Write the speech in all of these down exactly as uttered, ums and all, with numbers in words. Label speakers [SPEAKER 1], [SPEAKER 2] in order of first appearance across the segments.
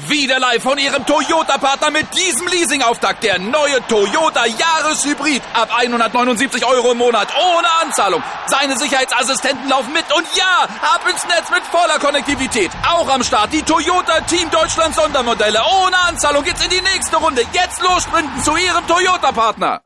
[SPEAKER 1] Wieder live von Ihrem Toyota-Partner mit diesem Leasing-Auftakt. Der neue Toyota Jahreshybrid. Ab hundertneunundsiebzig Euro im Monat. Ohne Anzahlung. Seine Sicherheitsassistenten laufen mit. Und ja, ab ins Netz mit voller Konnektivität. Auch am Start die Toyota Team Deutschland Sondermodelle. Ohne Anzahlung geht's in die nächste Runde. Jetzt los sprinten zu Ihrem Toyota-Partner.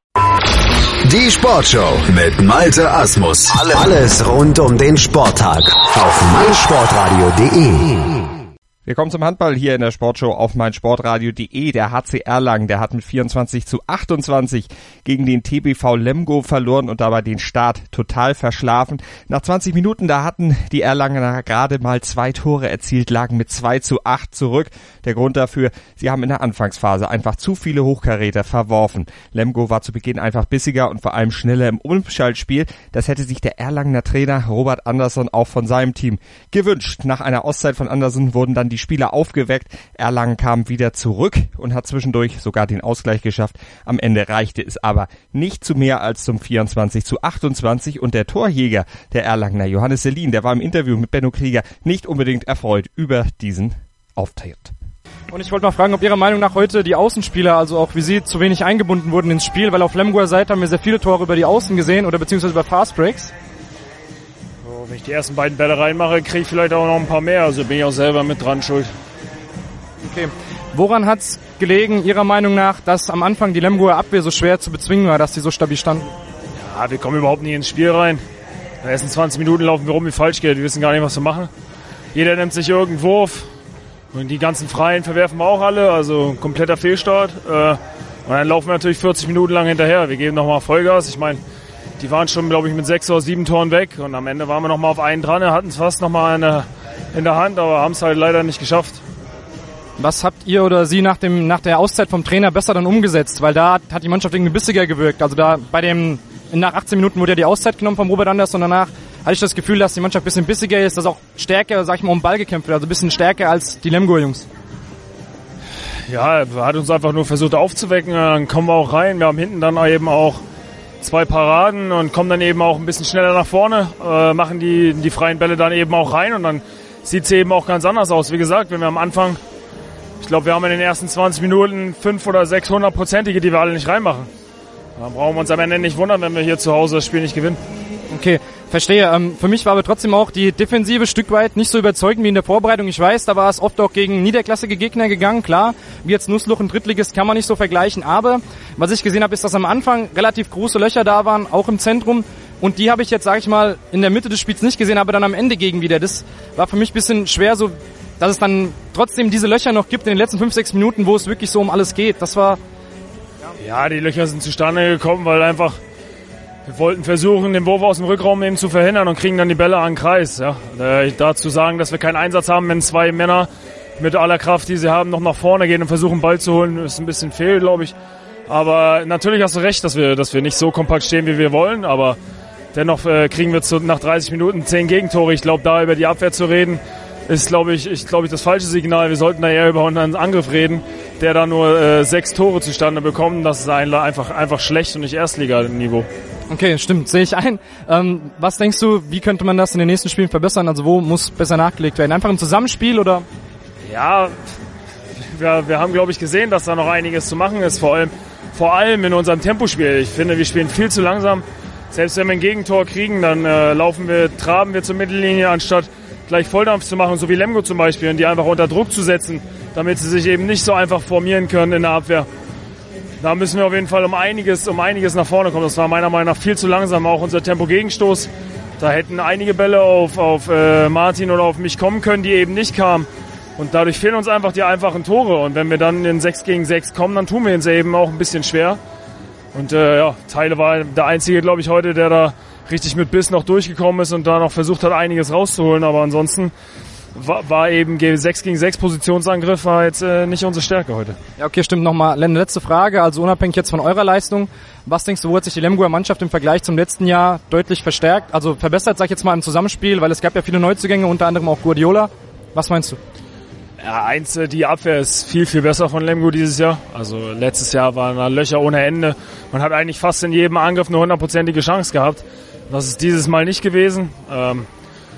[SPEAKER 2] Die Sportshow mit Malte Asmus. Alles rund um den Sporttag auf meinsportradio punkt de.
[SPEAKER 3] Wir kommen zum Handball hier in der Sportshow auf meinsportradio punkt de. Der H C Erlangen, der hat mit vierundzwanzig zu achtundzwanzig gegen den T B V Lemgo verloren und dabei den Start total verschlafen. Nach zwanzig Minuten, da hatten die Erlangener gerade mal zwei Tore erzielt, lagen mit zwei zu acht zurück. Der Grund dafür, sie haben in der Anfangsphase einfach zu viele Hochkaräter verworfen. Lemgo war zu Beginn einfach bissiger und vor allem schneller im Umschaltspiel. Das hätte sich der Erlangener Trainer Robert Andersson auch von seinem Team gewünscht. Nach einer Auszeit von Andersson wurden dann die Spieler aufgeweckt. Erlangen kam wieder zurück und hat zwischendurch sogar den Ausgleich geschafft. Am Ende reichte es aber nicht zu mehr als zum vierundzwanzig zu achtundzwanzig und der Torjäger der Erlangener, Johannes Selin, der war im Interview mit Benno Krieger nicht unbedingt erfreut über diesen Auftritt.
[SPEAKER 4] Und ich wollte mal fragen, ob Ihrer Meinung nach heute die Außenspieler, also auch wie Sie, zu wenig eingebunden wurden ins Spiel, weil auf Lemgoer Seite haben wir sehr viele Tore über die Außen gesehen oder beziehungsweise über Fastbreaks.
[SPEAKER 5] Wenn ich die ersten beiden Bälle reinmache, kriege ich vielleicht auch noch ein paar mehr. Also bin ich auch selber mit dran schuld.
[SPEAKER 4] Okay. Woran hat es gelegen, Ihrer Meinung nach, dass am Anfang die Lemgoer Abwehr so schwer zu bezwingen war, dass die so stabil standen?
[SPEAKER 5] Ja, wir kommen überhaupt nicht ins Spiel rein. In den ersten zwanzig Minuten laufen wir rum wie falsch geht. Wir wissen gar nicht, was wir machen. Jeder nimmt sich irgendeinen Wurf. Und die ganzen Freien verwerfen wir auch alle. Also kompletter Fehlstart. Und dann laufen wir natürlich vierzig Minuten lang hinterher. Wir geben nochmal Vollgas. Ich meine, die waren schon, glaube ich, mit sechs oder sieben Toren weg. Und am Ende waren wir noch mal auf einen dran. Wir hatten es fast noch mal in der, in der Hand, aber haben es halt leider nicht geschafft.
[SPEAKER 4] Was habt ihr oder Sie nach dem nach der Auszeit vom Trainer besser dann umgesetzt? Weil da hat die Mannschaft irgendwie bissiger gewirkt. Also da bei dem, nach achtzehn Minuten wurde ja die Auszeit genommen von Robert Andersson. Und danach hatte ich das Gefühl, dass die Mannschaft ein bisschen bissiger ist, dass auch stärker, sag ich mal, um den Ball gekämpft wird. Also ein bisschen stärker als die Lemgo-Jungs.
[SPEAKER 5] Ja, er hat uns einfach nur versucht aufzuwecken. Dann kommen wir auch rein. Wir haben hinten dann eben auch zwei Paraden und kommen dann eben auch ein bisschen schneller nach vorne, äh, machen die, die freien Bälle dann eben auch rein und dann sieht es eben auch ganz anders aus. Wie gesagt, wenn wir am Anfang, ich glaube, wir haben in den ersten zwanzig Minuten fünf oder sechs hundertprozentige, die wir alle nicht reinmachen. Dann brauchen wir uns am Ende nicht wundern, wenn wir hier zu Hause das Spiel nicht gewinnen.
[SPEAKER 4] Okay, verstehe. Ähm, für mich war aber trotzdem auch die Defensive Stück weit nicht so überzeugend wie in der Vorbereitung. Ich weiß, da war es oft auch gegen niederklassige Gegner gegangen. Klar, wie jetzt Nussluch und Drittligist kann man nicht so vergleichen. Aber was ich gesehen habe, ist, dass am Anfang relativ große Löcher da waren, auch im Zentrum. Und die habe ich jetzt, sage ich mal, in der Mitte des Spiels nicht gesehen, aber dann am Ende gegen wieder. Das war für mich ein bisschen schwer, so, dass es dann trotzdem diese Löcher noch gibt in den letzten fünf, sechs Minuten, wo es wirklich so um alles geht. Das war...
[SPEAKER 5] Ja, die Löcher sind zustande gekommen, weil einfach... Wir wollten versuchen, den Wurf aus dem Rückraum eben zu verhindern und kriegen dann die Bälle an den Kreis. Ja. Äh, dazu sagen, dass wir keinen Einsatz haben, wenn zwei Männer mit aller Kraft, die sie haben, noch nach vorne gehen und versuchen, den Ball zu holen, ist ein bisschen fehl, glaube ich. Aber natürlich hast du recht, dass wir, dass wir nicht so kompakt stehen, wie wir wollen. Aber dennoch äh, kriegen wir zu, nach dreißig Minuten zehn Gegentore. Ich glaube, da über die Abwehr zu reden, ist, glaube ich, ich, glaube ich, das falsche Signal. Wir sollten da eher über unseren Angriff reden, der da nur äh, sechs Tore zustande bekommt. Das ist einfach, einfach schlecht und nicht Erstliganiveau.
[SPEAKER 4] Okay, stimmt, sehe ich ein. Ähm, was denkst du, wie könnte man das in den nächsten Spielen verbessern? Also wo muss besser nachgelegt werden? Einfach im Zusammenspiel oder?
[SPEAKER 5] Ja, wir, wir haben, glaube ich, gesehen, dass da noch einiges zu machen ist. Vor allem, vor allem in unserem Tempospiel. Ich finde, wir spielen viel zu langsam. Selbst wenn wir ein Gegentor kriegen, dann äh, laufen wir, traben wir zur Mittellinie, anstatt gleich Volldampf zu machen, so wie Lemgo zum Beispiel, und die einfach unter Druck zu setzen, damit sie sich eben nicht so einfach formieren können in der Abwehr. Da müssen wir auf jeden Fall um einiges, um einiges nach vorne kommen. Das war meiner Meinung nach viel zu langsam, auch unser Tempo-Gegenstoß. Da hätten einige Bälle auf, auf äh, Martin oder auf mich kommen können, die eben nicht kamen. Und dadurch fehlen uns einfach die einfachen Tore. Und wenn wir dann in sechs gegen sechs kommen, dann tun wir uns eben auch ein bisschen schwer. Und äh, ja, Teile war der Einzige, glaube ich, heute, der da richtig mit Biss noch durchgekommen ist und da noch versucht hat, einiges rauszuholen. Aber ansonsten war, war eben sechs gegen sechs Positionsangriff war jetzt äh, nicht unsere Stärke heute.
[SPEAKER 4] Ja, okay, stimmt. Nochmal eine letzte Frage, also unabhängig jetzt von eurer Leistung. Was denkst du, wo hat sich die Lemgoer Mannschaft im Vergleich zum letzten Jahr deutlich verstärkt, also verbessert, sag ich jetzt mal, im Zusammenspiel, weil es gab ja viele Neuzugänge, unter anderem auch Guardiola. Was meinst du?
[SPEAKER 5] Ja, eins, die Abwehr ist viel, viel besser von Lemgo dieses Jahr. Also letztes Jahr waren da Löcher ohne Ende. Man hat eigentlich fast in jedem Angriff eine hundertprozentige Chance gehabt. Das ist dieses Mal nicht gewesen. Ähm,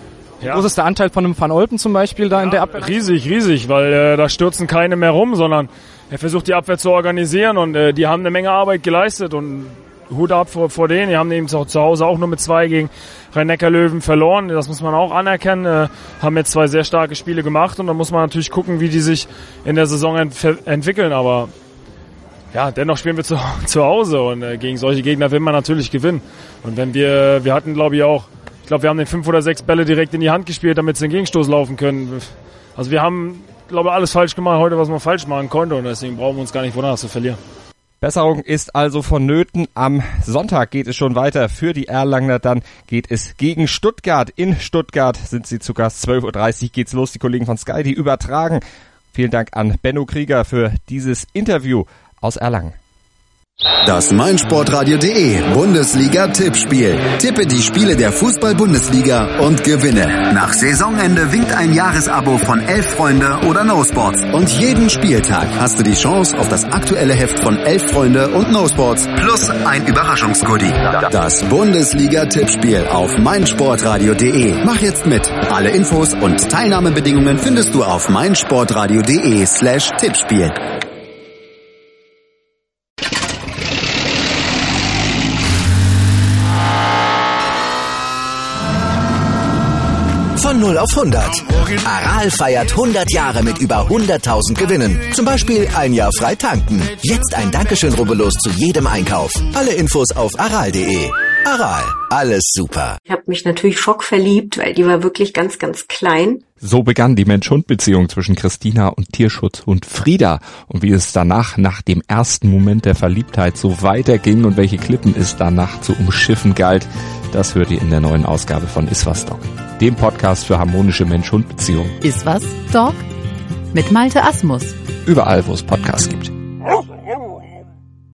[SPEAKER 5] Ja.
[SPEAKER 4] Wie groß ist der Anteil von einem Van Olpen zum Beispiel da ja, in der Abwehr?
[SPEAKER 5] Riesig, riesig, weil äh, da stürzen keine mehr rum, sondern er versucht die Abwehr zu organisieren und äh, die haben eine Menge Arbeit geleistet und Hut ab vor, vor denen. Die haben eben zu, zu Hause auch nur mit zwei gegen Rhein-Neckar-Löwen verloren. Das muss man auch anerkennen. Äh, haben jetzt zwei sehr starke Spiele gemacht und da muss man natürlich gucken, wie die sich in der Saison ent- entwickeln. Aber ja, dennoch spielen wir zu, zu Hause und äh, gegen solche Gegner will man natürlich gewinnen. Und wenn wir, wir hatten glaube ich auch, ich glaube wir haben den fünf oder sechs Bälle direkt in die Hand gespielt, damit sie den Gegenstoß laufen können. Also wir haben, glaube ich, alles falsch gemacht heute, was man falsch machen konnte und deswegen brauchen wir uns gar nicht wundern, zu verlieren.
[SPEAKER 3] Besserung ist also vonnöten. Am Sonntag geht es schon weiter für die Erlanger. Dann geht es gegen Stuttgart. In Stuttgart sind sie zu Gast. zwölf Uhr dreißig geht's los. Die Kollegen von Sky, die übertragen. Vielen Dank an Benno Krieger für dieses Interview aus Erlangen.
[SPEAKER 2] Das meinsportradio.de Bundesliga-Tippspiel. Tippe die Spiele der Fußball-Bundesliga und gewinne. Nach Saisonende winkt ein Jahresabo von Elf Freunde oder No Sports. Und jeden Spieltag hast du die Chance auf das aktuelle Heft von Elf Freunde und No Sports plus ein Überraschungsgoodie. Das Bundesliga-Tippspiel auf meinsportradio.de. Mach jetzt mit. Alle Infos und Teilnahmebedingungen findest du auf meinsportradio.de slash Tippspiel. Von null auf hundert. Aral feiert hundert Jahre mit über hunderttausend Gewinnen. Zum Beispiel ein Jahr frei tanken. Jetzt ein Dankeschön, rubbellos zu jedem Einkauf. Alle Infos auf aral punkt de. Aral, alles super.
[SPEAKER 6] Ich habe mich natürlich schockverliebt, weil die war wirklich ganz, ganz klein.
[SPEAKER 7] So begann die Mensch-Hund-Beziehung zwischen Christina und Tierschutzhund Frieda. Und wie es danach, nach dem ersten Moment der Verliebtheit, so weiterging und welche Klippen es danach zu umschiffen galt, das hört ihr in der neuen Ausgabe von Iswas Dog, dem Podcast für harmonische Mensch-Hund-Beziehungen.
[SPEAKER 8] Iswas Dog mit Malte Asmus.
[SPEAKER 7] Überall, wo es Podcasts gibt.